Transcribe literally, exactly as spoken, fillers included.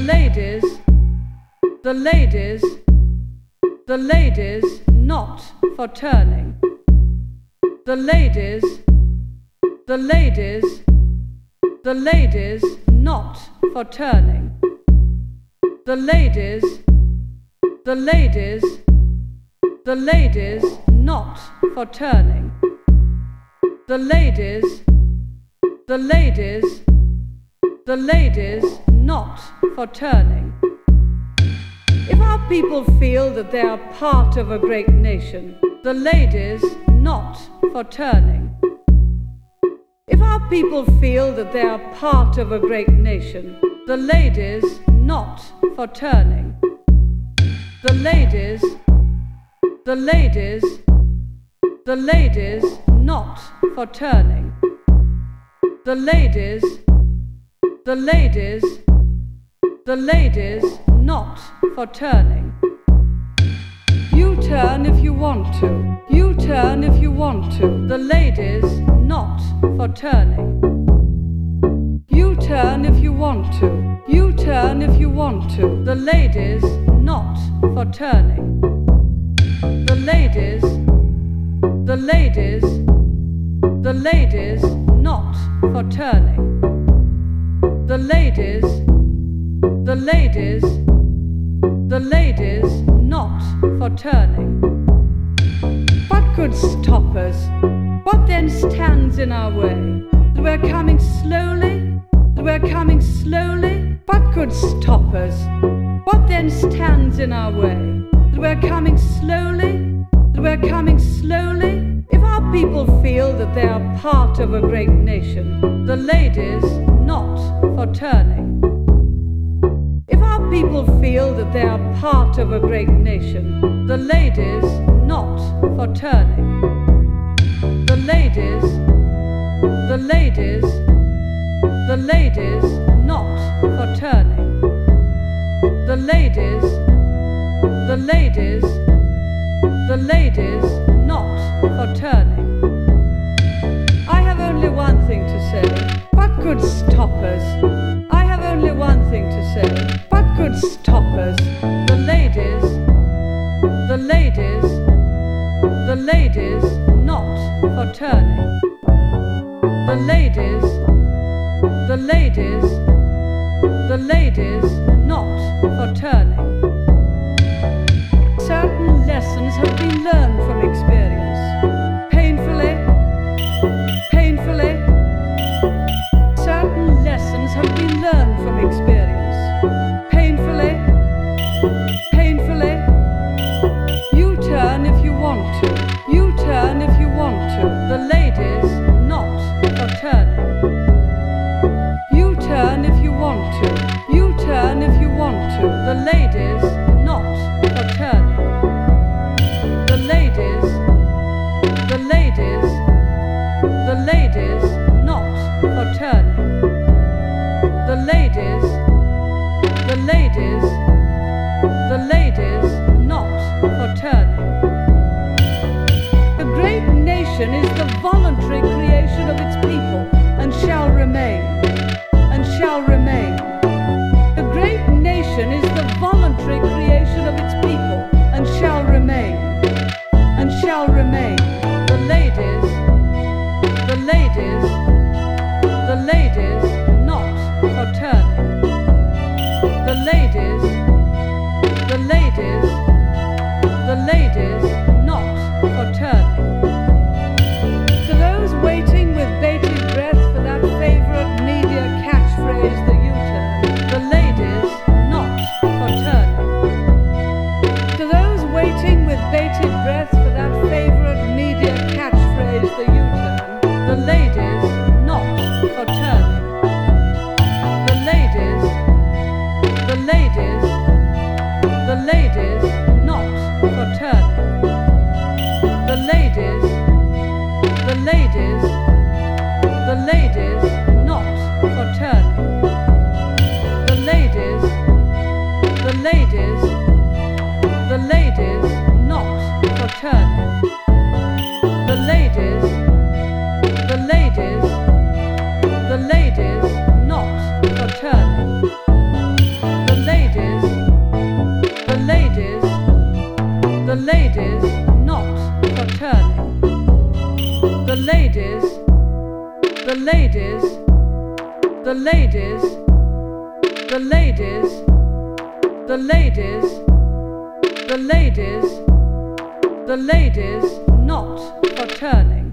ladies, the ladies, the ladies not for turning. The ladies, the ladies, the ladies not for turning. The ladies, the ladies, the ladies not for turning. The ladies, the ladies, the ladies not for turning. If our people feel that they are part of a great nation, the ladies not for turning. If our people feel that they are part of a great nation, the ladies not for turning. The ladies, the ladies, the ladies not for turning. The ladies, the ladies, the ladies not for turning. You turn if you want to. You turn if you want to. The ladies not for turning. You turn if you want to. You turn if you want to. The ladies not for turning. The ladies, the ladies, the ladies not for turning. The ladies, the ladies, the ladies not for turning. What could stop us? What then stands in our way? That we're coming slowly? That we're coming slowly? What could stop us? What then stands in our way? That we're coming slowly? That we're coming slowly? If our people feel that they are part of a great nation, the ladies not for turning. If our people feel that they are part of a great nation, the ladies not for turning. The ladies, the ladies, the ladies not for turning. The ladies, the ladies, the ladies not for turning. I have only one thing to say. What could stop us? I have only one thing to say. What could stop us? The ladies, the ladies, the ladies not for turning. The ladies, the ladies, the ladies not for turning. Certain lessons have been learned from experience. Painfully, painfully. Certain lessons have been learned from experience. Painfully, painfully. You turn if you want to. You turn if you want to. The ladies not for turning. You turn if you want to. You turn if you want to. The ladies not for turning. The ladies, the ladies, the ladies not for turning. The ladies, the ladies, the ladies not for turning. A great nation is the voluntary creation of its people, and shall remain, and shall remain. A great nation is the voluntary creation of its people, and shall remain, and shall remain. The ladies, the ladies, the ladies not for turning. The ladies, the ladies, the ladies not for turning. To those waiting with bated breath for that favorite media catchphrase, the U-turn, the ladies not for turning. To those waiting with bated breath for that favorite media catchphrase, the U-turn, the ladies not for turning. The ladies, the ladies, the ladies not for turning. The ladies, the ladies, the ladies not for turning. The ladies, the ladies, the ladies not for turning. The ladies, the ladies, the ladies not for turning. The the ladies, the ladies, the ladies, the ladies, the ladies, the ladies not for turning.